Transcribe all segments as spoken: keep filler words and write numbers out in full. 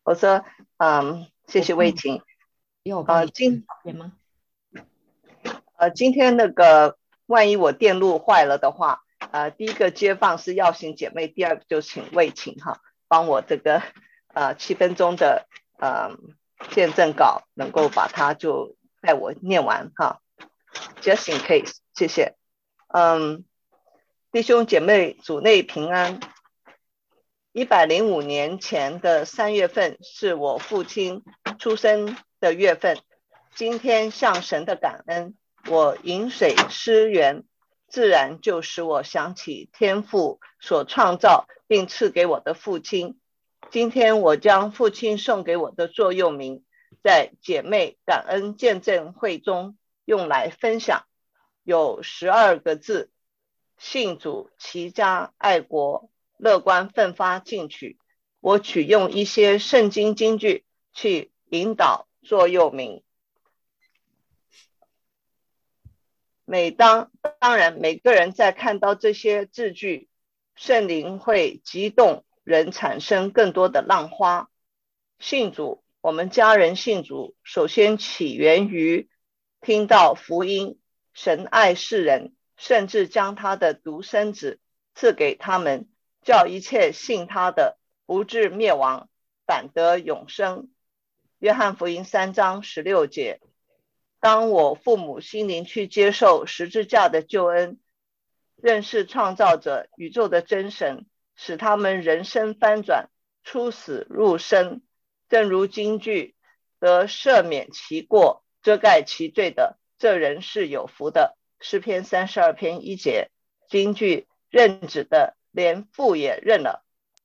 我说，嗯，谢谢魏婷。呃， 要我帮你今照片吗？ 呃今天那个，万一我电路坏了的话，呃，第一个接放是耀行姐妹，第二个就请魏婷哈，帮我这个呃七分钟的呃见证稿能够把它就带我念完哈，just in case，谢谢。嗯，弟兄姐妹主内平安。一百零五年前的三月份是我父亲出生的月份。今天向神的感恩，我饮水思源，自然就使我想起天父所创造并赐给我的父亲。今天我将父亲送给我的座右铭，在姐妹感恩见证会中用来分享，有十二个字：信主、齐家、爱国、乐观、奋发、进取。我取用一些圣经金句去引导座右铭。每当当然，每个人在看到这些字句，圣灵会激动人产生更多的浪花。信主，我们家人信主，首先起源于听到福音，神爱世人，甚至将他的独生子赐给他们，叫一切信他的不至灭亡，反得永生。约翰福音三章十六节。当我父母心灵去接受十字架的救恩，认识创造者宇宙的真神，使他们人生翻转，出死入生，正如经句，得赦免其过，遮盖其罪的，这人是有福的。诗篇三十二篇一节。经句认指的，连父也认了。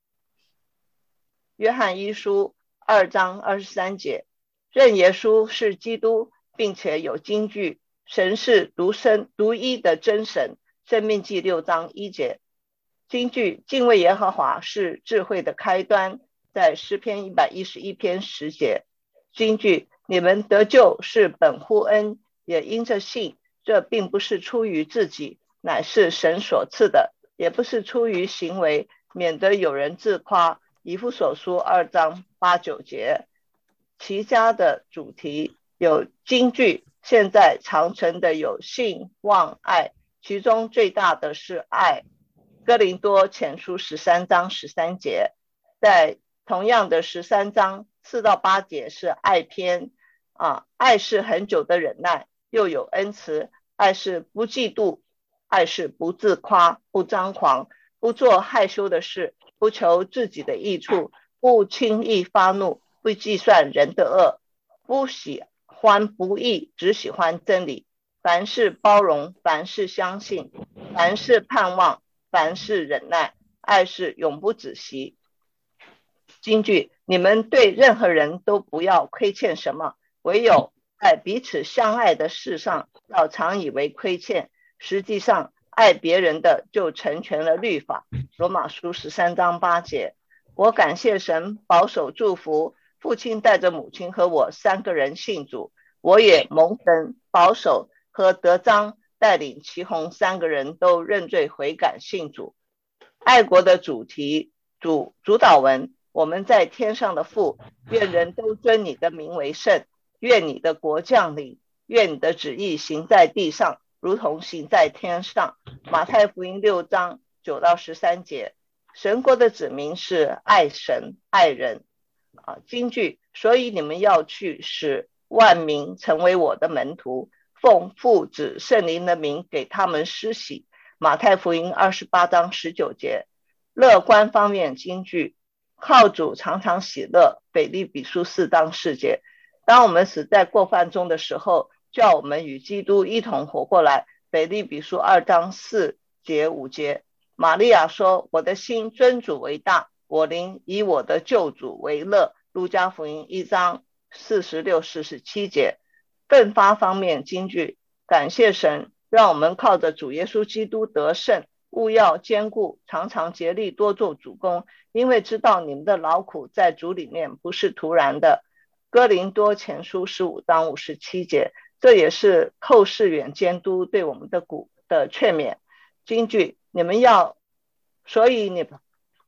约翰一书二章二十三节。认耶稣是基督，并且有金句，神是独生独一的真神，申命记六章一节。金句敬畏耶和华是智慧的开端，在诗篇一百一十一篇十节。金句你们得救是本乎恩，也因着信，这并不是出于自己，乃是神所赐的，也不是出于行为，免得有人自夸。以弗所书二章八九节。齐家的主题有金句，现在常存的有信、望、爱，其中最大的是爱。哥林多前书十三章十三节。在同样的十三章四到八节是爱篇啊，爱是很久的忍耐，又有恩慈，爱是不嫉妒，爱是不自夸，不张狂，不做害羞的事，不求自己的益处，不轻易发怒，不计算人的恶，不喜欢不义，只喜欢真理。凡事包容，凡事相信，凡事盼望，凡事忍耐，爱是永不止息。金句你们对任何人都不要亏欠什么，唯有在彼此相爱的事上要常以为亏欠，实际上爱别人的就成全了律法。罗马书十三章八节。我感谢神保守祝福，父亲带着母亲和我三个人信主，我也蒙神保守和德章带领祁红三个人都认罪悔改信主。爱国的主题主主导文，我们在天上的父，愿人都尊你的名为圣，愿你的国降临，愿你的旨意行在地上，如同行在天上。马太福音六章九到十三节。神国的子民是爱神爱人啊，金句所以你们要去，使万民成为我的门徒，奉父子圣灵的名给他们施洗。马太福音二十八章十九节。乐观方面金句，靠主常常喜乐。腓立比书四章四节。当我们死在过犯中的时候，叫我们与基督一同活过来。腓立比书二章四节五节。玛利亚说，我的心尊主为大，我灵以我的救主为乐。路加福音一章四十六、四十七节。奋发方面金句，感谢神让我们靠着主耶稣基督得胜，务要坚固，常常竭力多做主工，因为知道你们的劳苦在主里面不是徒然的。哥林多前书十五章五十七节。这也是寇世远监督对我们的鼓的劝勉。金句你们要，所以你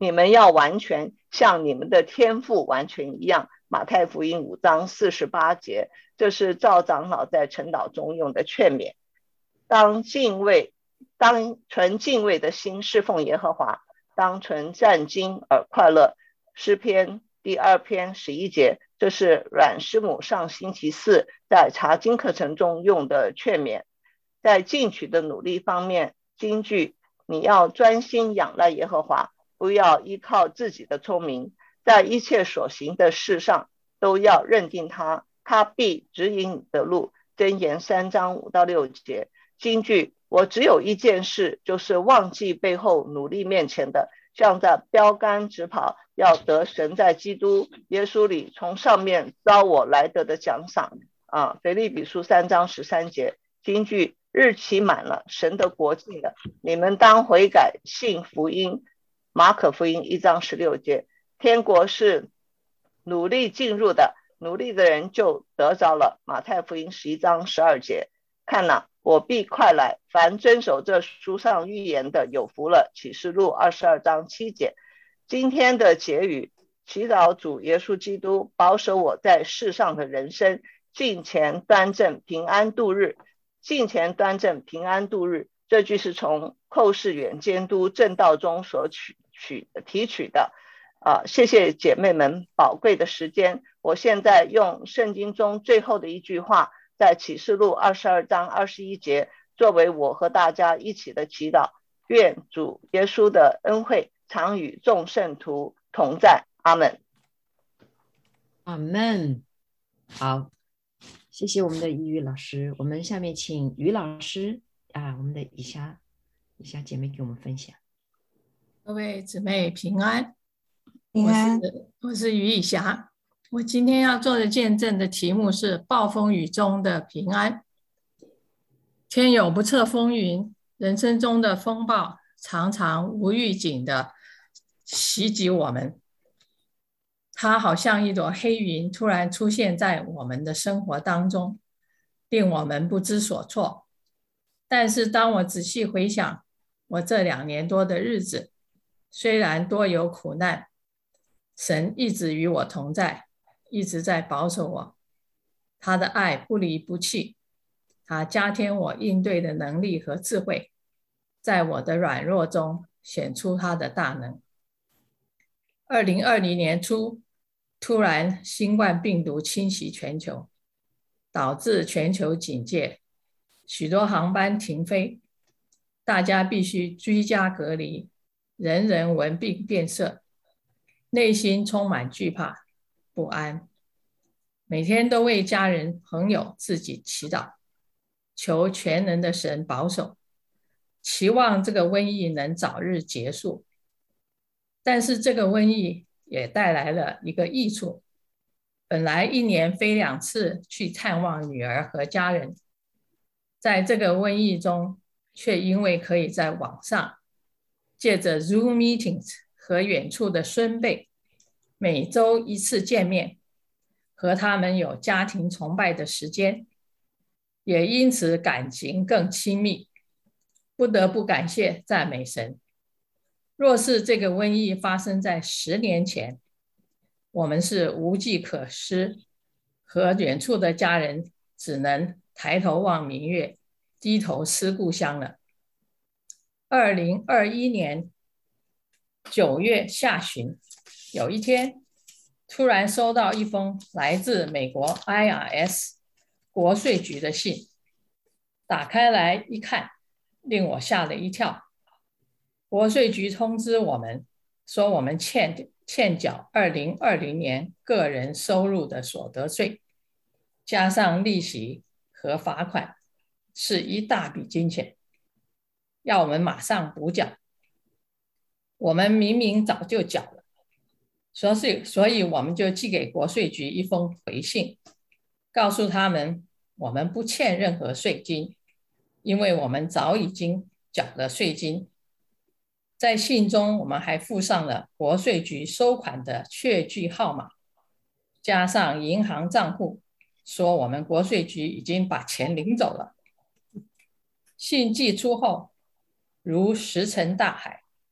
你们要完全像你们的天父完全一样。马太福音五章四十八节，这是赵长老在晨祷中用的劝勉。当敬畏，当存敬畏的心侍奉耶和华，当存战兢而快乐。诗篇第二篇十一节，这是阮师母上星期四在查经课程中用的劝勉。在进取的努力方面，金句：你要专心仰赖耶和华，不要依靠自己的聪明，在一切所行的事上都要认定他，他必指引你的路。箴言三章五到六节。金句：我只有一件事，就是忘记背后，努力面前的，像在标杆直跑，要得神在基督耶稣里从上面招我来得的奖赏。啊，腓立比书三章十三节。金句：日期满了，神的国近了，你们当悔改，信福音。马可福音一章十六节。天国是努力进入的，努力的人就得着了。马太福音十一章十二节。看哪，我必快来，凡遵守这书上预言的有福了。启示录二十二章七节。今天的结语：祈祷主耶稣基督保守我在世上的人生，敬虔端正，平安度日。敬虔端正，平安度日，这句是从寇世远监督正道中所取取提取的。啊，谢谢姐妹们宝贵的时间。我现在用圣经中最后的一句话，在启示录二十二章二十一节，作为我和大家一起的祈祷。愿主耶稣的恩惠常与众圣徒同在。阿们。 阿们。好，谢谢我们的怡瑜老师。我们下面请于老师啊，我们的以霞以霞姐妹给我们分享。 各位姊妹平安， 平安。 我是我是于以霞。我今天要做的见证的题目是暴风雨中的平安。天有不测风云，人生中的风暴常常无预警的袭击我们。它好像一朵黑云突然出现在我们的生活当中，令我们不知所措。但是当我仔细回想我这两年多的日子，虽然多有苦难，神一直与我同在，一直在保守我。他的爱不离不弃，他加添我应对的能力和智慧，在我的软弱中显出他的大能。二零二零年初，突然新冠病毒侵袭全球，导致全球警戒，许多航班停飞，大家必须居家隔离，人人闻病变色，内心充满惧怕不安，每天都为家人朋友自己祈祷，求全能的神保守，期望这个瘟疫能早日结束。但是这个瘟疫也带来了一个益处，本来一年飞两次去探望女儿和家人，在这个瘟疫中，却因为可以在网上借着 Zoom meetings 和远处的孙辈每周一次见面，和他们有家庭崇拜的时间，也因此感情更亲密，不得不感谢赞美神。若是这个瘟疫发生在十年前，我们是无计可施，和远处的家人只能抬头望明月，低头思故乡了。二零二一年九月下旬，有一天突然收到一封来自美国 I R S 国税局的信，打开来一看，令我吓了一跳。国税局通知我们说，我们欠欠缴二零二零年个人收入的所得税，加上利息和罚款，是一大笔金钱，要我们马上补缴。我们明明早就缴了，所以所以我们就寄给国税局一封回信，告诉他们我们不欠任何税金，因为我们早已经缴了税金。在信中，我们还附上了国税局收款的确据号码，加上银行账户，说我们国税局已经把钱领走了。信寄出后，如石沉大海，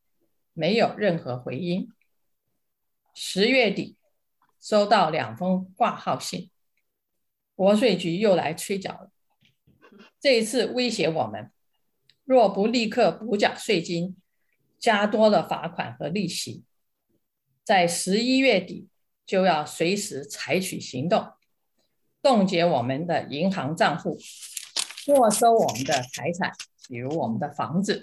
没有任何回音。十月底收到两封挂号信，国税局又来催缴了。这一次威胁我们，若不立刻补缴税金，加多了罚款和利息，在十一月底就要随时采取行动，冻结我们的银行账户，没收我们的财产，比如我们的房子。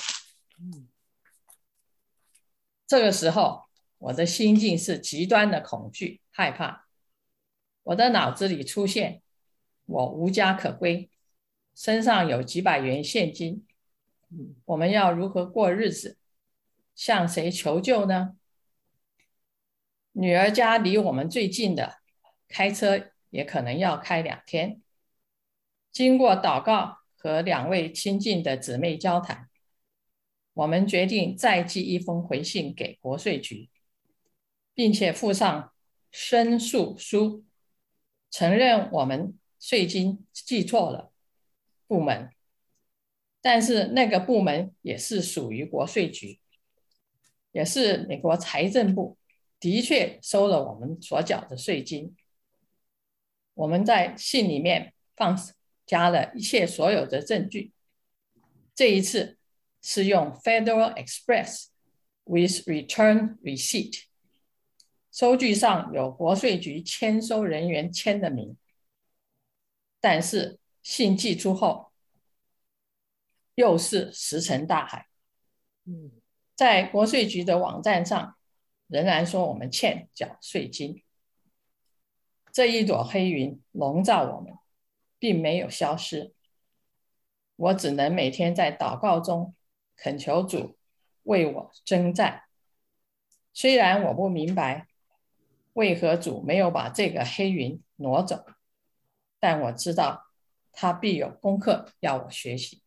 这个时候我的心境是极端的恐惧害怕，我的脑子里出现我无家可归，身上有几百元现金，我们要如何过日子？向谁求救呢？女儿家离我们最近的，开车也可能要开两天。经过祷告和两位亲近的姊妹交谈，我们决定再寄一封回信给国税局，并且附上申诉书，承认我们税金记错了部门，但是那个部门也是属于国税局，也是美国财政部，的确收了我们所缴的税金。我们在信里面放加了一切所有的证据，这一次是用 Federal Express with Return Receipt， 收据上有国税局签收人员签的名，但是信寄出后又是石沉大海。在国税局的网站上仍然说我们欠缴税金。这一朵黑云笼罩我们，并没有消失。我只能每天在祷告中恳求主为我征战。虽然我不明白为何主没有把这个黑云挪走，但我知道他必有功课要我学习。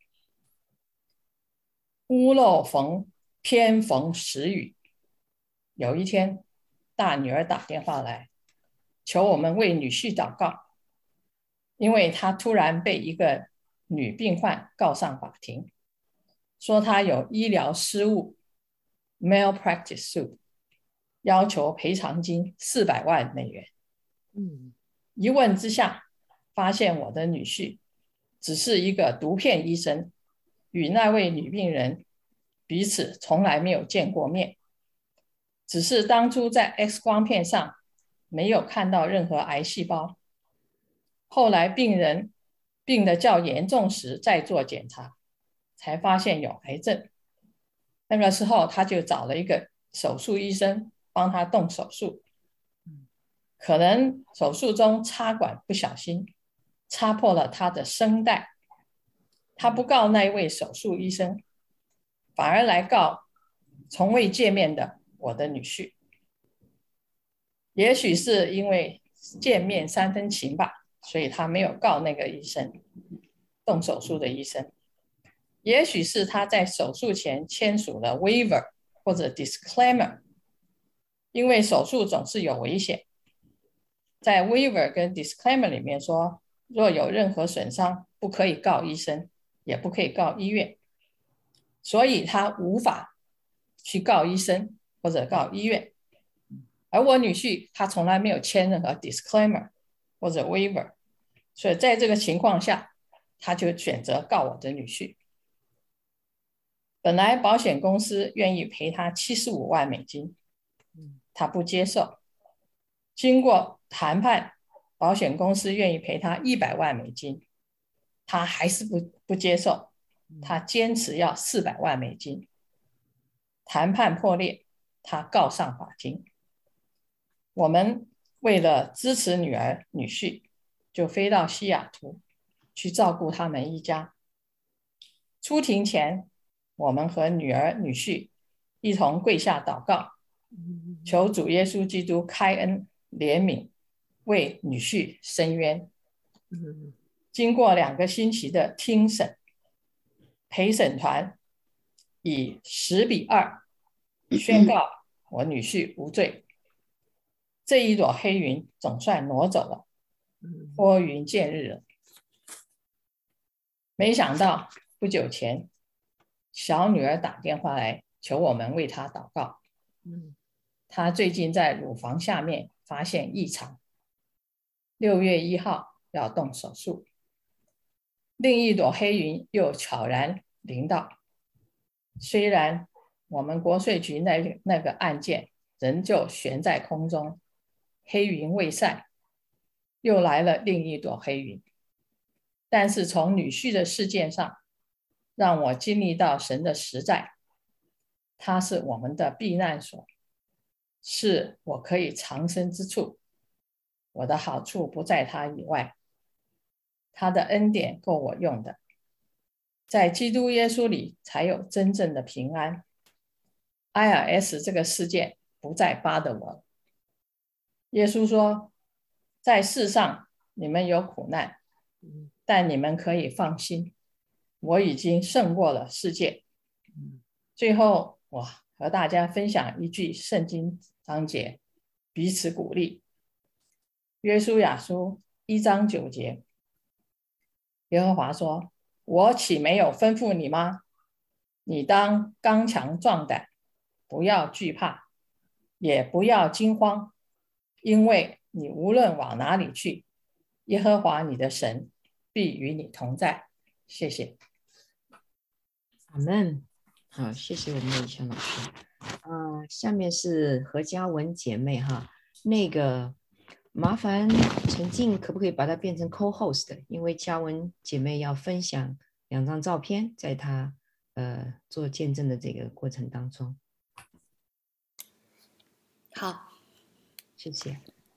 屋漏逢偏逢时雨，有一天大女儿打电话来，求我们为女婿祷告，因为她突然被一个女病患告上法庭，说她有医疗失误 malpractice suit， 要求赔偿金四百万美元。嗯，一问之下，发现我的女婿只是一个毒片医生，与那位女病人彼此从来没有见过面，只是当初在 X 光片上没有看到任何癌细胞，后来病人病得较严重时再做检查，才发现有癌症。那个时候他就找了一个手术医生帮他动手术，可能手术中插管不小心插破了他的声带，他不告那一位手术医生，反而来告从未见面的我的女婿。也许是因为见面三分情吧，所以他没有告那个医生，动手术的医生。也许是他在手术前签署了 waiver 或者 disclaimer， 因为手术总是有危险。在 waiver 跟 disclaimer 里面说，若有任何损伤，不可以告医生，也不可以告医院，所以他无法去告医生或者告医院。而我女婿他从来没有签任何 disclaimer 或者 waiver， 所以在这个情况下，他就选择告我的女婿。本来保险公司愿意赔他七十五万美金，他不接受。经过谈判，保险公司愿意赔他一百万美金，他还是不不接受，他坚持要四百万美金。谈判破裂，他告上法庭。我们为了支持女儿女婿，就飞到西雅图去照顾他们一家。出庭前，我们和女儿女婿一同跪下祷告，求主耶稣基督开恩怜悯，为女婿伸冤。经过两个星期的听审，陪审团以十比二宣告我女婿无罪。这一朵黑云总算挪走了，拨云见日了。没想到不久前，小女儿打电话来求我们为他祷告。 嗯， 他最近在乳房下面发现异常，六月一号要动手术。另一朵黑云又悄然临到，虽然我们国税局那那个案件仍旧悬在空中，黑云未散，又来了另一朵黑云。但是从女婿的事件上，让我经历到神的实在，他是我们的避难所，是我可以藏身之处。我的好处不在他以外，他的恩典够我用的，在基督耶稣里才有真正的平安。I R S 这个事件不再巴得我。耶稣说，在世上你们有苦难，但你们可以放心，我已经胜过了世界。最后我和大家分享一句圣经章节，彼此鼓励。约书亚书一章九节，耶和华说，我岂没有吩咐你吗？你当刚强壮胆，不要惧怕，也不要惊慌，因为你无论往哪里去，耶和华你的神必与你同在。谢谢。 阿们。好，谢谢我们的以轩老师。呃，下面是何嘉文姐妹哈，那个麻烦陈静可不可以把它变成 co-host， 因为嘉文姐妹要分享两张照片，在她呃做见证的这个过程当中。 好， 谢谢。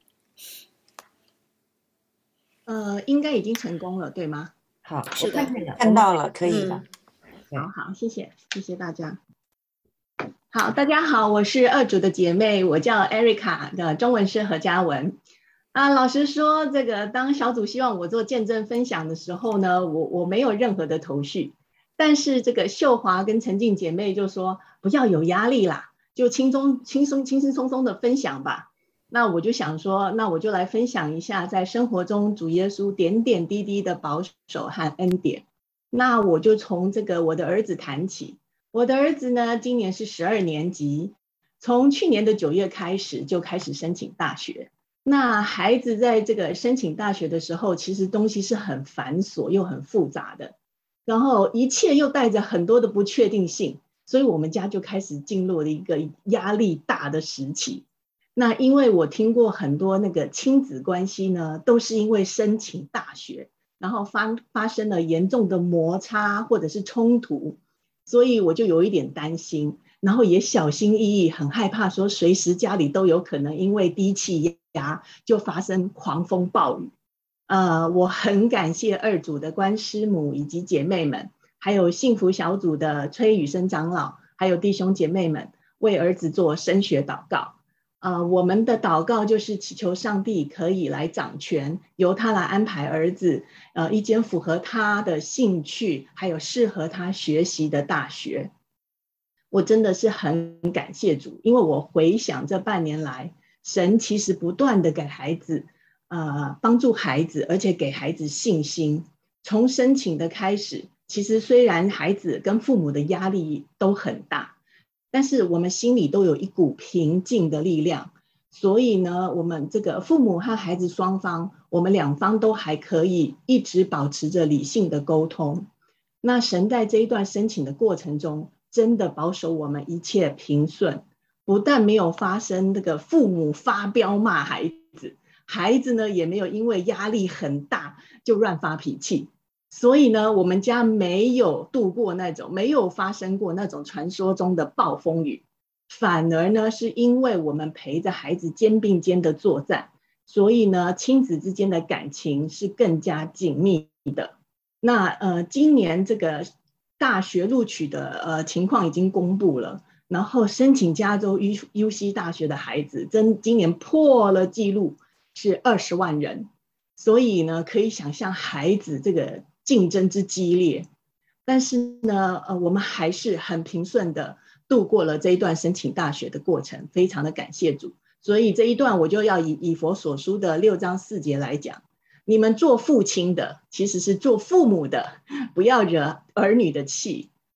呃，应该已经成功了，对吗？ 好， 是的， 我看见了， 看到了，可以的。 嗯对好好，谢谢，谢谢大家。好，大家好，我是二组的姐妹，我叫 Erica 的，中文是何嘉文。啊，老实说，这个当小组希望我做见证分享的时候呢，我我没有任何的头绪，但是这个秀华跟陈静姐妹就说不要有压力啦，就轻松轻松轻轻松松的分享吧。那我就想说，那我就来分享一下在生活中主耶稣点点滴滴的保守和恩典。那我就从这个我的儿子谈起。我的儿子呢，今年是十二年级，从去年的九月开始就开始申请大学。那孩子在这个申请大学的时候，其实东西是很繁琐又很复杂的，然后一切又带着很多的不确定性，所以我们家就开始进入了一个压力大的时期。那因为我听过很多那个亲子关系呢，都是因为申请大学，然后发发生了严重的摩擦或者是冲突，所以我就有一点担心，然后也小心翼翼，很害怕说随时家里都有可能因为低气压就发生狂风暴雨。呃，我很感谢二组的关师母以及姐妹们，还有幸福小组的崔宇生长老，还有弟兄姐妹们为儿子做升学祷告。呃，我们的祷告就是祈求上帝可以来掌权，由他来安排儿子呃一间符合他的兴趣还有适合他学习的大学。我真的是很感谢主，因为我回想这半年来，神其实不断的给孩子呃帮助孩子，而且给孩子信心。从申请的开始，其实虽然孩子跟父母的压力都很大，但是我们心里都有一股平静的力量，所以呢，我们这个父母和孩子双方，我们两方都还可以一直保持着理性的沟通。那神在这一段申请的过程中，真的保守我们一切平顺，不但没有发生这个父母发飙骂孩子，孩子呢也没有因为压力很大就乱发脾气。所以呢，我们家没有度过那种，没有发生过那种传说中的暴风雨，反而呢，是因为我们陪着孩子肩并肩的作战，所以呢，亲子之间的感情是更加紧密的。那呃，今年这个大学录取的呃情况已经公布了，然后申请加州 U C 大学的孩子，真今年破了纪录，是二十万人，所以呢，可以想象孩子这个竞争之激烈，但是呢，呃，我们还是很平顺的度过了这一段申请大学的过程，非常的感谢主。所以这一段我就要以以佛所书的六章四节来讲，你们做父亲的其实是做父母的，不要惹儿女的气，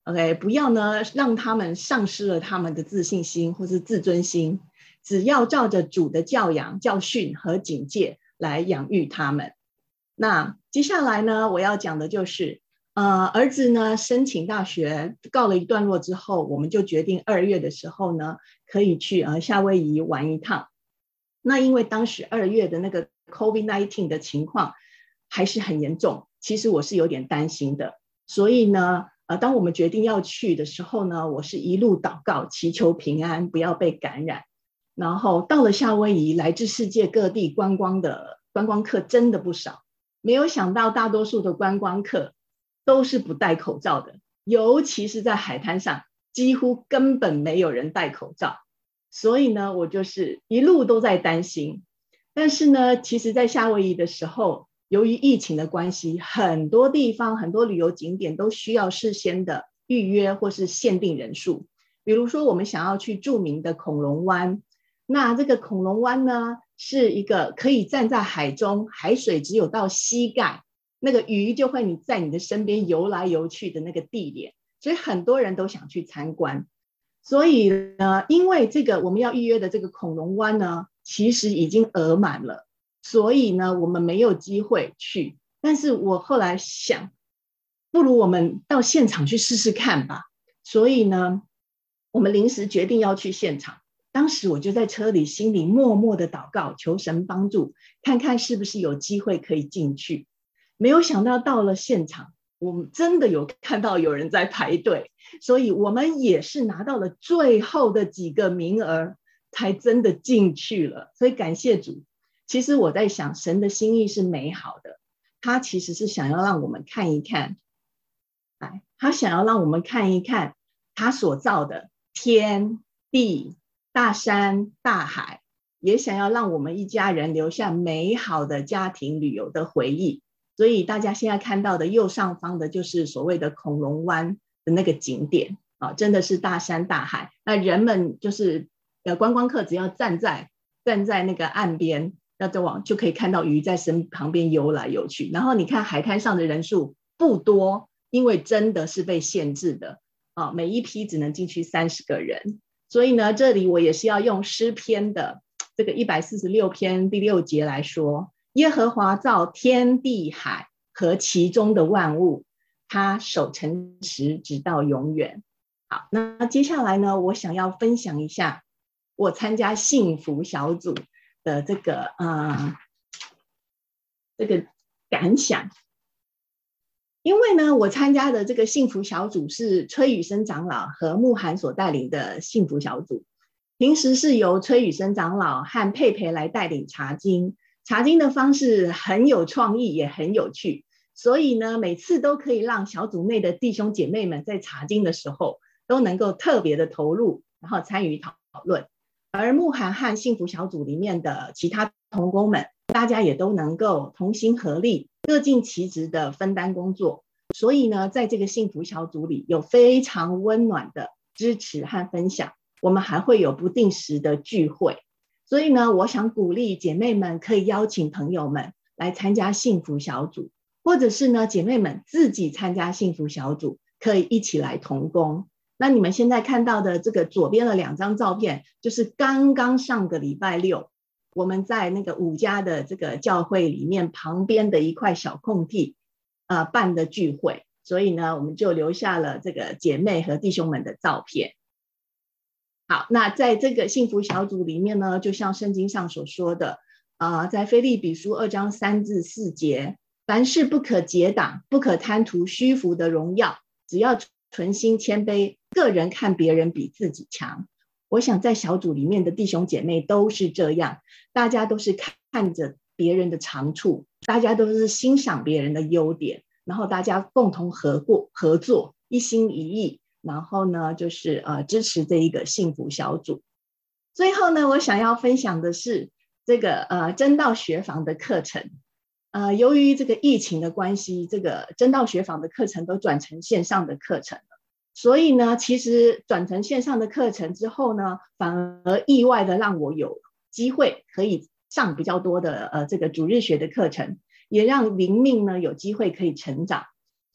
OK， 不要呢让他们丧失了他们的自信心或是自尊心，只要照着主的教养、教训和警戒来养育他们。那接下来呢，我要讲的就是呃，儿子呢申请大学告了一段落之后，我们就决定二月的时候呢可以去呃夏威夷玩一趟。那因为当时二月的那个 COVID 十九 的情况还是很严重，其实我是有点担心的，所以呢呃，当我们决定要去的时候呢，我是一路祷告祈求平安，不要被感染。然后到了夏威夷，来自世界各地观光的观光客真的不少，没有想到大多数的观光客都是不戴口罩的，尤其是在海滩上几乎根本没有人戴口罩。所以呢我就是一路都在担心。但是呢其实在夏威夷的时候，由于疫情的关系，很多地方很多旅游景点都需要事先的预约或是限定人数。比如说我们想要去著名的恐龙湾，那这个恐龙湾呢是一个可以站在海中，海水只有到膝盖，那个鱼就会你在你的身边游来游去的那个地点，所以很多人都想去参观。所以呢因为这个我们要预约的这个恐龙湾呢其实已经额满了，所以呢我们没有机会去。但是我后来想，不如我们到现场去试试看吧。所以呢我们临时决定要去现场。当时我就在车里心里默默的祷告，求神帮助，看看是不是有机会可以进去。没有想到到了现场，我们真的有看到有人在排队，所以我们也是拿到了最后的几个名额才真的进去了。所以感谢主。其实我在想，神的心意是美好的，他其实是想要让我们看一看，他想要让我们看一看他所造的天地大山大海，也想要让我们一家人留下美好的家庭旅游的回忆。所以大家现在看到的右上方的就是所谓的恐龙湾的那个景点啊，真的是大山大海。那人们就是呃观光客只要站在站在那个岸边，要再往就可以看到鱼在身旁边游来游去。然后你看海滩上的人数不多，因为真的是被限制的啊，每一批只能进去三十个人。所以呢这里我也是要用诗篇的这个一百四十六篇第六节来说，耶和华造天地海和其中的万物，他守诚实直到永远。好，那接下来呢我想要分享一下我参加幸福小组的这个呃这个感想。因为呢我参加的这个幸福小组是崔宇生长老和慕涵所带领的幸福小组，平时是由崔宇生长老和佩佩来带领查经，查经的方式很有创意也很有趣，所以呢每次都可以让小组内的弟兄姐妹们在查经的时候都能够特别的投入，然后参与讨论。而慕涵和幸福小组里面的其他同工们，大家也都能够同心合力，各尽其职的分担工作。所以呢在这个幸福小组里有非常温暖的支持和分享，我们还会有不定时的聚会。所以呢我想鼓励姐妹们可以邀请朋友们来参加幸福小组，或者是呢姐妹们自己参加幸福小组，可以一起来同工。那你们现在看到的这个左边的两张照片，就是刚刚上个礼拜六我们在那个五家的这个教会里面旁边的一块小空地呃办的聚会，所以呢我们就留下了这个姐妹和弟兄们的照片。好，那在这个幸福小组里面呢，就像圣经上所说的呃在腓立比书二章三至四节，凡事不可结党，不可贪图虚浮的荣耀，只要存心谦卑，个人看别人比自己强。我想在小组里面的弟兄姐妹都是这样，大家都是看着别人的长处，大家都是欣赏别人的优点，然后大家共同合过合作，一心一意，然后呢就是呃支持这一个幸福小组。最后呢我想要分享的是这个呃真道学坊的课程。呃，由于这个疫情的关系，这个真道学坊的课程都转成线上的课程了，所以呢其实转成线上的课程之后呢，反而意外的让我有机会可以上比较多的呃这个主日学的课程，也让灵命呢有机会可以成长。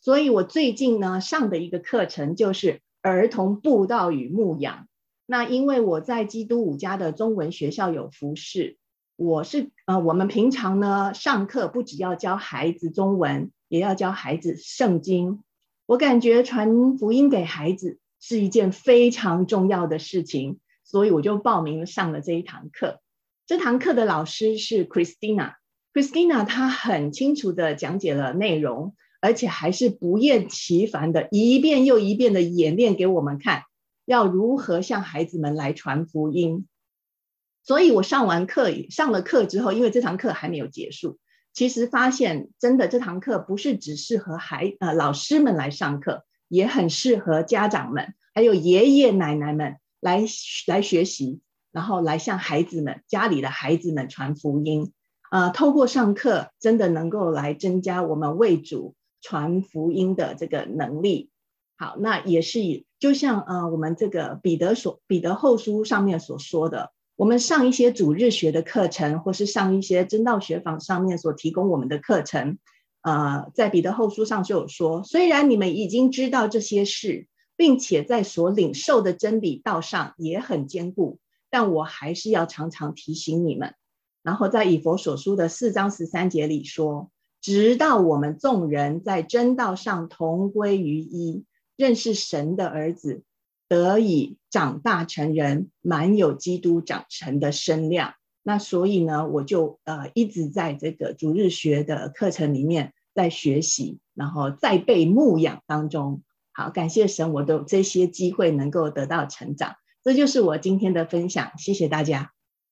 所以我最近呢上的一个课程就是儿童布道与牧养。那因为我在基督五家的中文学校有服侍，我是呃我们平常呢上课不只要教孩子中文，也要教孩子圣经。我感觉传福音给孩子是一件非常重要的事情，所以我就报名上了这一堂课。这堂课的老师是 Christina。Christina 她很清楚的讲解了内容，而且还是不厌其烦的一遍又一遍的演练给我们看，要如何向孩子们来传福音。所以我上完课上了课之后，因为这堂课还没有结束，其实发现真的这堂课不是只适合孩呃老师们来上课，也很适合家长们还有爷爷奶奶们来来学习，然后来向孩子们家里的孩子们传福音。呃，透过上课真的能够来增加我们为主传福音的这个能力。好，那也是就像呃我们这个彼得所彼得后书上面所说的，我们上一些主日学的课程，或是上一些真道学坊上面所提供我们的课程，呃，在彼得后书上就有说，虽然你们已经知道这些事，并且在所领受的真理道上也很坚固，但我还是要常常提醒你们。然后在以弗所书的四章十三节里说，直到我们众人在真道上同归于一，认识神的儿子，得以长大成人，满有基督长成的身量。那所以呢，我就呃一直在这个主日学的课程里面在学习，然后在被牧养当中。好，感谢神，我的这些机会能够得到成长。这就是我今天的分享，谢谢大家。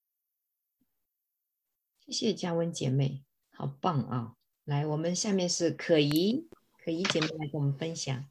谢谢嘉文姐妹，好棒啊！来，我们下面是可怡，可怡姐妹来跟我们分享。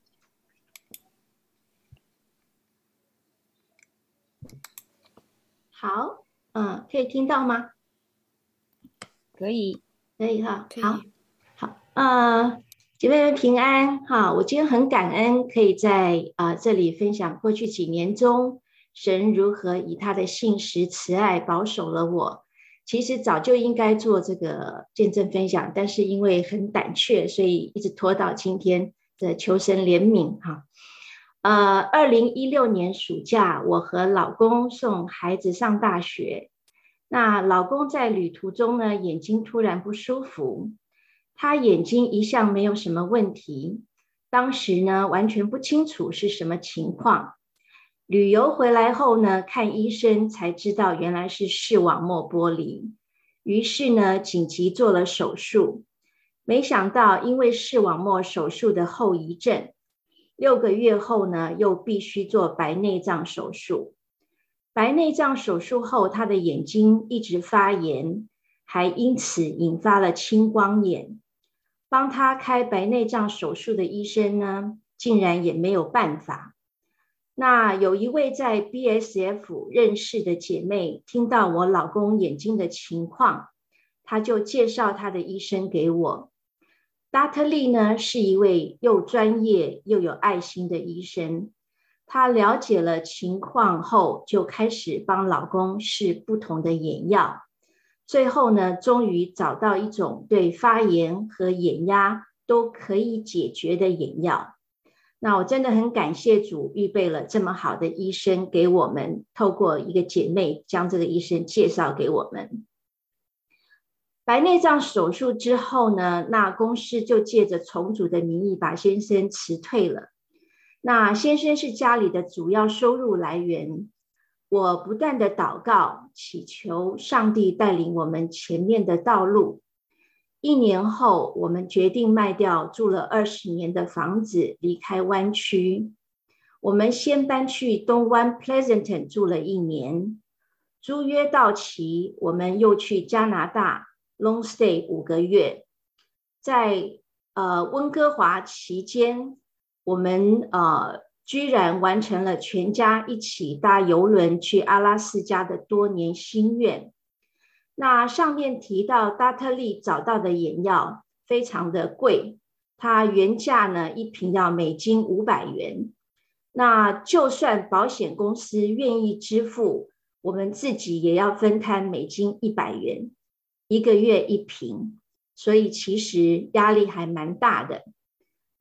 好，嗯，可以听到吗？ 可以， 可以哈，好，好，呃，姐妹们平安哈！我今天很感恩，可以在啊、呃、这里分享过去几年中，神如何以他的信实慈爱保守了我。其实早就应该做这个见证分享，但是因为很胆怯，所以一直拖到今天的求神怜悯哈。呃，二零一六年暑假，我和老公送孩子上大学。那老公在旅途中呢，眼睛突然不舒服。他眼睛一向没有什么问题，当时呢完全不清楚是什么情况。旅游回来后呢，看医生才知道原来是视网膜剥离，于是呢紧急做了手术。没想到因为视网膜手术的后遗症，六个月后呢又必须做白内障手术。白内障手术后，他的眼睛一直发炎，还因此引发了青光眼。帮他开白内障手术的医生呢，竟然也没有办法。那有一位在 B S F 认识的姐妹，听到我老公眼睛的情况，她就介绍她的医生给我。Doctor Lee 呢，是一位又专业又有爱心的医生。她了解了情况后，就开始帮老公试不同的眼药。最后呢，终于找到一种对发炎和眼压都可以解决的眼药。那我真的很感谢主预备了这么好的医生给我们，透过一个姐妹将这个医生介绍给我们。白内障手术之后呢，那公司就借着重组的名义把先生辞退了。那先生是家里的主要收入来源。我不断的祷告，祈求上帝带领我们前面的道路。一年后，我们决定卖掉住了二十年的房子，离开湾区。我们先搬去东湾 Pleasanton 住了一年，租约到期，我们又去加拿大 long stay 五个月。在呃温哥华期间，我们呃居然完成了全家一起搭邮轮去阿拉斯加的多年心愿。那上面提到 Doctor Lee 找到的眼药非常的贵，它原价呢一瓶要美金五百元。那就算保险公司愿意支付，我们自己也要分摊美金一百元，一个月一瓶，所以其实压力还蛮大的。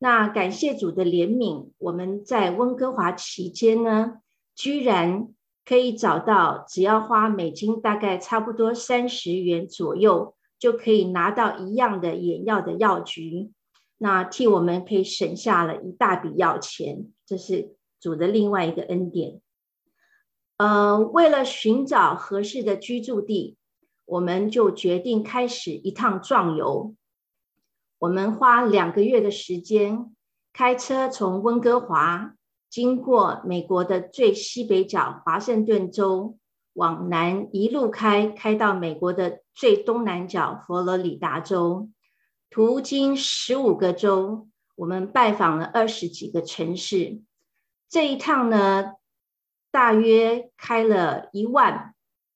那感谢主的怜悯，我们在温哥华期间呢，居然可以找到只要花美金大概差不多三十元左右，就可以拿到一样的眼药的药局，那替我们可以省下了一大笔药钱，这是主的另外一个恩典。呃，为了寻找合适的居住地，我们就决定开始一趟壮游。我们花两个月的时间，开车从温哥华经过美国的最西北角华盛顿州，往南一路开，开到美国的最东南角佛罗里达州，途经十五个州，我们拜访了二十几个城市。这一趟呢，大约开了一万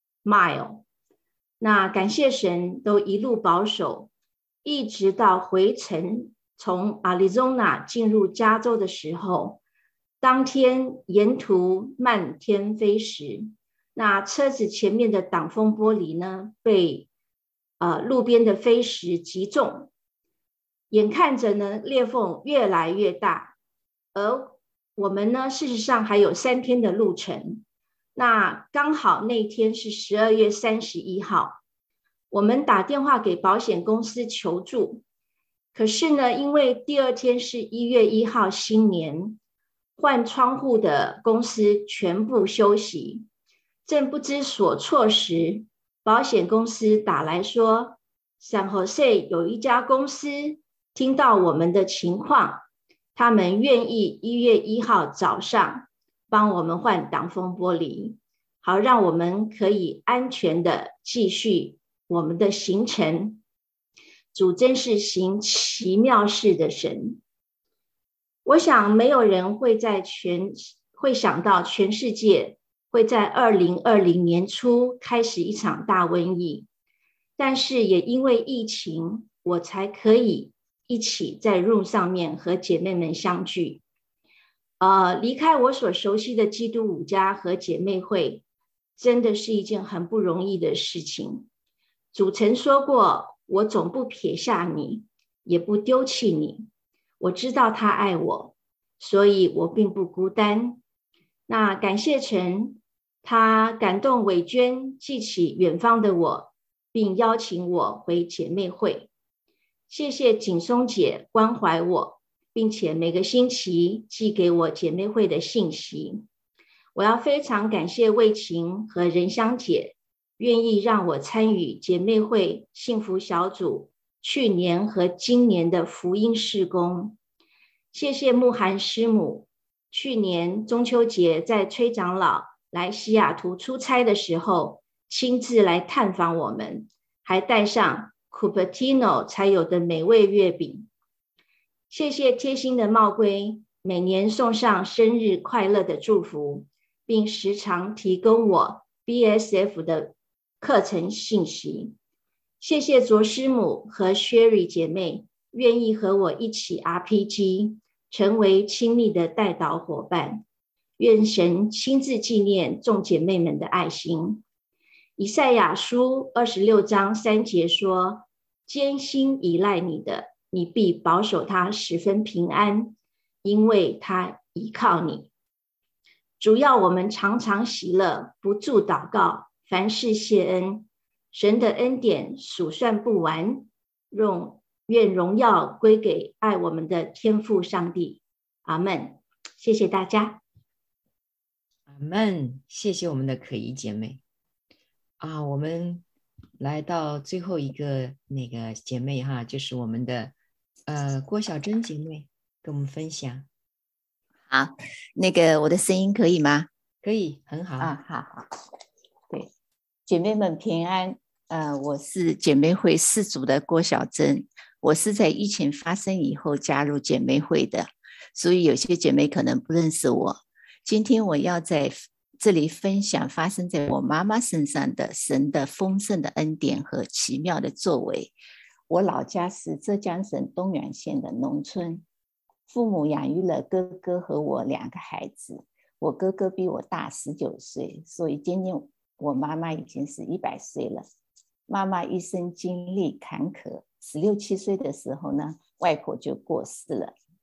mile。那感谢神都一路保守，一直到回程从 Arizona 进入加州的时候，当天沿途漫天飞石，那车子前面的挡风玻璃呢，被呃路边的飞石击中，眼看着呢裂缝越来越大，而我们呢事实上还有三天的路程。那刚好那天是十二月三十一号，我们打电话给保险公司求助，可是呢，因为第二天是一月一号新年，换窗户的公司全部休息，正不知所措时，保险公司打来说，San Jose有一家公司听到我们的情况，他们愿意一月一号早上帮我们换挡风玻璃，好让我们可以安全的继续我们的行程。主真是行奇妙事的神。我想没有人会在全会想到全世界会在二零二零年初开始一场大瘟疫，但是也因为疫情，我才可以一起在 Zoom 上面和姐妹们相聚。呃，离开我所熟悉的基督五家和姐妹会，真的是一件很不容易的事情。主曾说过，我总不撇下你，也不丢弃你。我知道他爱我，所以我并不孤单。那感谢神，他感动伟娟记起远方的我，并邀请我回姐妹会。谢谢景松姐关怀我，并且每个星期寄给我姐妹会的信息。我要非常感谢魏晴和仁香姐，愿意让我参与姐妹会幸福小组去年和今年的福音事工。谢谢慕涵师母，去年中秋节在崔长老来西雅图出差的时候，亲自来探访我们，还带上 Cupertino 才有的美味月饼。谢谢贴心的茂龟，每年送上生日快乐的祝福，并时常提供我 B S F 的课程信息。谢谢卓师母和 Sherry 姐妹，愿意和我一起 R P G， 成为亲密的代祷伙伴。愿神亲自纪念众姐妹们的爱心。以赛亚书二十六章三节说，艰辛依赖你的，你必保守他十分平安，因为他依靠你。主要我们常常喜乐，不住祷告，凡事谢恩。神的恩典数算不完，愿荣耀归给爱我们的天父上帝。阿们。谢谢大家。 阿们，谢谢我们的可怡姐妹啊！我们来到最后一个那个姐妹哈，就是我们的呃郭小珍姐妹跟我们分享。 好，那个我的声音可以吗？ 可以，很好啊，好好。对，姐妹们平安。呃，我是姐妹会四组的郭小珍，我是在疫情发生以后加入姐妹会的，所以有些姐妹可能不认识我。今天我要在这里分享发生在我妈妈身上的神的丰盛的恩典和奇妙的作为。我老家是浙江省东源县的农村，父母养育了哥哥和我两个孩子，我哥哥比我大十九岁，所以今年我妈妈已经是一百岁了。妈妈一生经历坎坷，十六七岁的时候呢，外婆就过世了。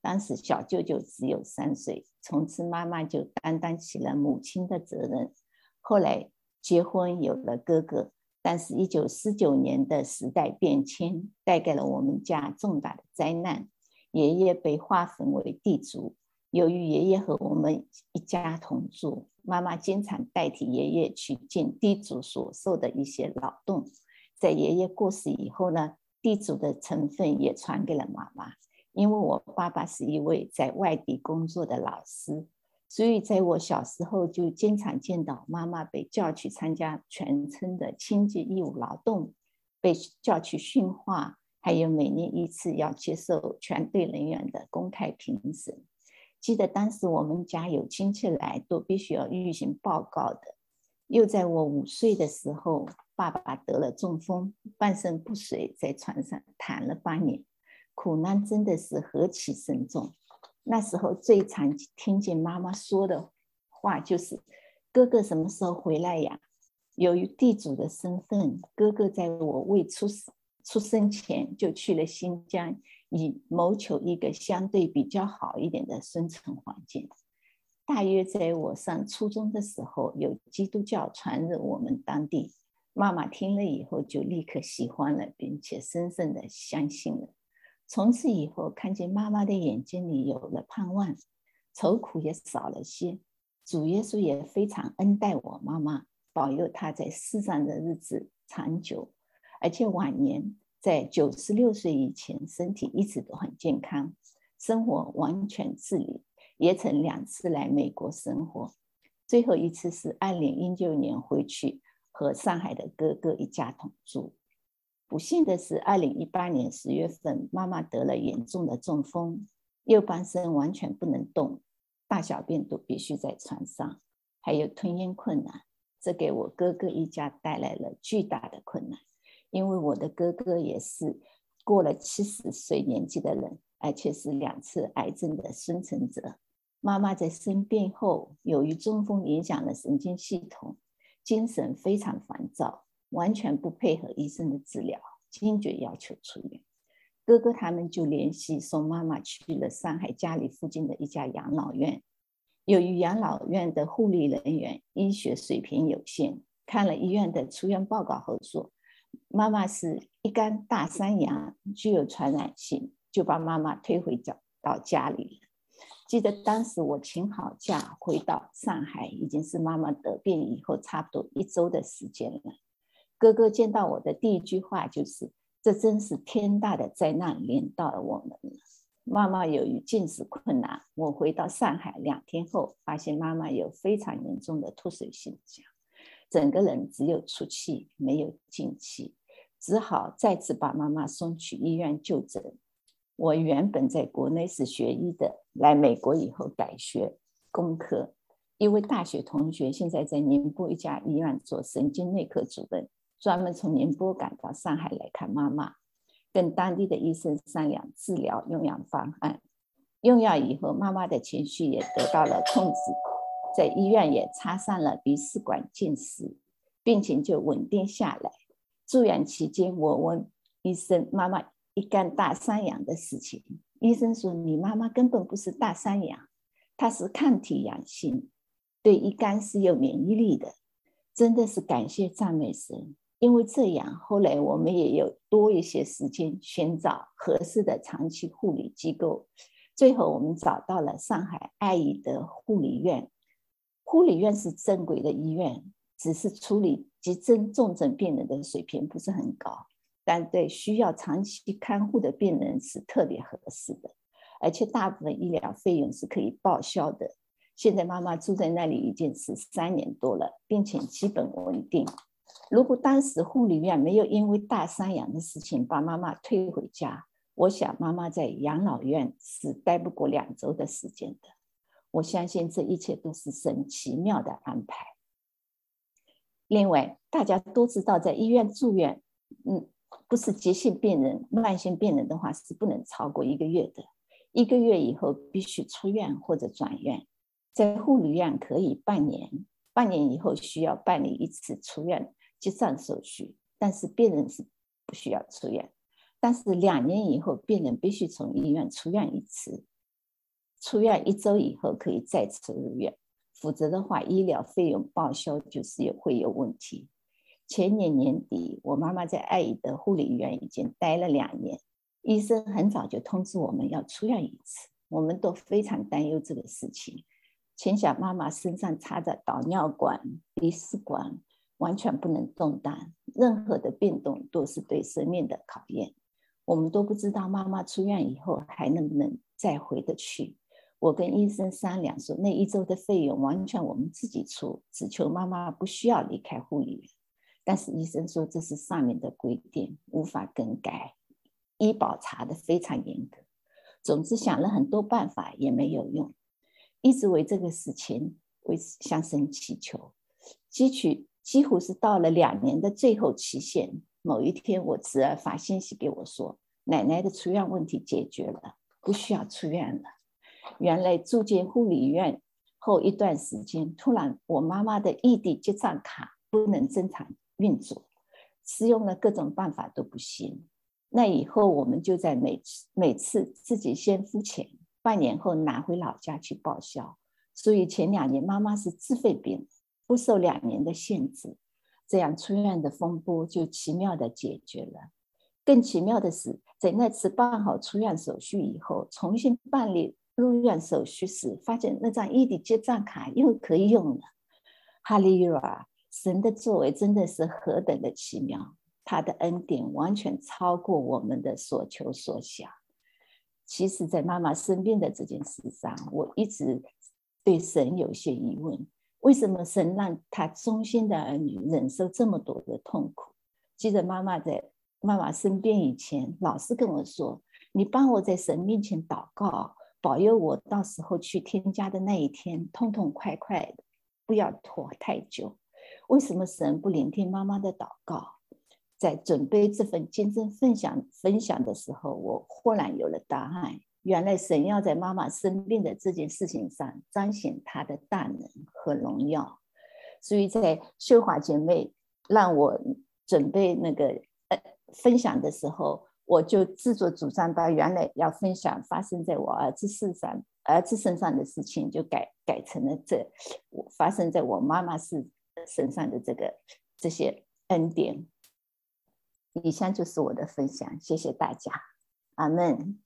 当时小舅舅只有三岁，从此妈妈就担当起了母亲的责任。后来结婚有了哥哥，但是一九四九年的时代变迁带给了我们家重大的灾难，爷爷被划分为地主。由于爷爷和我们一家同住，妈妈经常代替爷爷去尽地主所受的一些劳动。在爷爷过世以后呢，地主的成分也传给了妈妈。因为我爸爸是一位在外地工作的老师，所以在我小时候就经常见到妈妈被叫去参加全村的清洁义务劳动，被叫去训话，还有每年一次要接受全队人员的公开评审。记得当时我们家有亲戚来都必须要预先报告的。又在我五岁的时候，爸爸得了中风，半身不遂，在床上躺了八年，苦难真的是何其深重。那时候最常听见妈妈说的话就是哥哥什么时候回来呀？由于地主的身份，哥哥在我未出出生前就去了新疆，以谋求一个相对比较好一点的生存环境。大约在我上初中的时候，有基督教传入我们当地，妈妈听了以后就立刻喜欢了，并且深深的相信了。从此以后，看见妈妈的眼睛里有了盼望，愁苦也少了些。主耶稣也非常恩待我妈妈，保佑她在世上的日子长久，而且晚年在九十六岁以前，身体一直都很健康，生活完全自理，也曾两次来美国生活。最后一次是二零一九年回去和上海的哥哥一家同住。不幸的是二零一八年十月份，妈妈得了严重的中风，右半身完全不能动，大小便都必须在床上，还有吞咽困难，这给我哥哥一家带来了巨大的困难。因为我的哥哥也是过了七十岁年纪的人，而且是两次癌症的生存者。妈妈在生病后，由于中风影响了神经系统，精神非常烦躁，完全不配合医生的治疗，坚决要求出院。哥哥他们就联系送妈妈去了上海家里附近的一家养老院。由于养老院的护理人员医学水平有限，看了医院的出院报告后说，妈妈是一肝大三阳，具有传染性，就把妈妈推回到家里了。记得当时我请好假回到上海，已经是妈妈得病以后差不多一周的时间了。哥哥见到我的第一句话就是，这真是天大的灾难临到了我们了。妈妈由于进食困难，我回到上海两天后，发现妈妈有非常严重的脱水现象，整个人只有出气没有进气，只好再次把妈妈送去医院就诊。我原本在国内是学医的，来美国以后改学工科。一位大学同学现在在宁波一家医院做神经内科主任，专门从宁波赶到上海来看妈妈，跟当地的医生商量治疗用药方案。用药以后，妈妈的情绪也得到了控制，在医院也插上了鼻饲管进食，病情就稳定下来。住院期间，我问医生妈妈一肝大三阳的事情，医生说你妈妈根本不是大三阳，她是抗体阳性，对一肝是有免疫力的。真的是感谢赞美神，因为这样后来我们也有多一些时间寻找合适的长期护理机构。最后我们找到了上海爱医的护理院。护理院是正规的医院，只是处理急症重症病人的水平不是很高，但对需要长期看护的病人是特别合适的，而且大部分医疗费用是可以报销的。现在妈妈住在那里已经是三年多了，病情基本稳定。如果当时护理院没有因为大三阳的事情把妈妈推回家，我想妈妈在养老院是待不过两周的时间的。我相信这一切都是神奇妙的安排。另外，大家都知道在医院住院，嗯，不是急性病人，慢性病人的话是不能超过一个月的，一个月以后必须出院或者转院。在护理院可以半年，半年以后需要办理一次出院结账手续，但是病人是不需要出院。但是两年以后，病人必须从医院出院一次。 出院一周以后可以再次入院，否则的话医疗费用报销就是有会有问题。前年年底，我妈妈在爱怡的护理院已经待了两年，医生很早就通知我们要出院一次，我们都非常担忧这个事情。前想妈妈身上插着导尿管、鼻饲管，完全不能动弹，任何的变动都是对生命的考验。我们都不知道妈妈出院以后还能不能再回得去。我跟医生商量说，那一周的费用完全我们自己出，只求妈妈不需要离开护理院。但是医生说这是上面的规定，无法更改，医保查得非常严格。总之想了很多办法也没有用，一直为这个事情为向神祈求，几乎几乎是到了两年的最后期限。某一天我侄儿发信息给我说，奶奶的出院问题解决了，不需要出院了。原来住进护理院后一段时间，突然我妈妈的异地结账卡不能正常运作，使用了各种办法都不行。那以后我们就在每次每次自己先付钱，半年后拿回老家去报销。所以前两年妈妈是自费病人，不受两年的限制，这样出院的风波就奇妙的解决了。更奇妙的是，在那次办好出院手续以后，重新办理入院手续时，发现那张异地结账卡又可以用了。哈利路亚！神的作为真的是何等的奇妙，他的恩典完全超过我们的所求所想。其实在妈妈生病的这件事上，我一直对神有些疑问，为什么神让他忠心的儿女忍受这么多的痛苦？记得妈妈在妈妈生病以前老是跟我说，你帮我在神面前祷告，保佑我到时候去天家的那一天痛痛快快的，不要拖太久。为什么神不聆听妈妈的祷告？在准备这份见证分享分享的时候，我忽然有了答案。原来神要在妈妈生病的这件事情上彰显他的大能和荣耀。所以在秀华姐妹让我准备那个、呃、分享的时候，我就自作主张把原来要分享发生在我儿子身上儿子身上的事情，就改改成了这发生在我妈妈身上的这个这些恩典。以上就是我的分享，谢谢大家，阿们。